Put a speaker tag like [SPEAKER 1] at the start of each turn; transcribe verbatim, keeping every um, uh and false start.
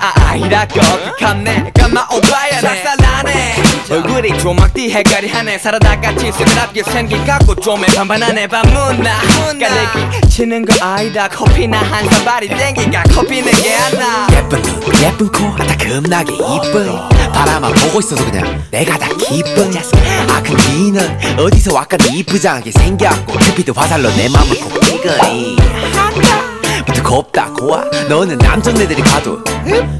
[SPEAKER 1] 아이라고 극한 내가 마오바야네 쌀쌀하네 얼굴이 조막띠 해가리 하네 살아다같이 쓰그럽게 생긴 갖고 좀에 반반하네 밤문나 까내기 치는 거 아니다 커피나 한 사발이 땡기가 커피는 게 안나
[SPEAKER 2] 예쁜 눈 예쁜 코다 겁나게 이쁜 바라만 보고 있어도 그냥 내가 다 기쁜 아 근데 니는 어디서 왔건 이쁘장하게 생겨갖고 큐피드 화살로 내 맘을 꼭 찌그리 부터 곱다 고와 너는 남정네들이 가도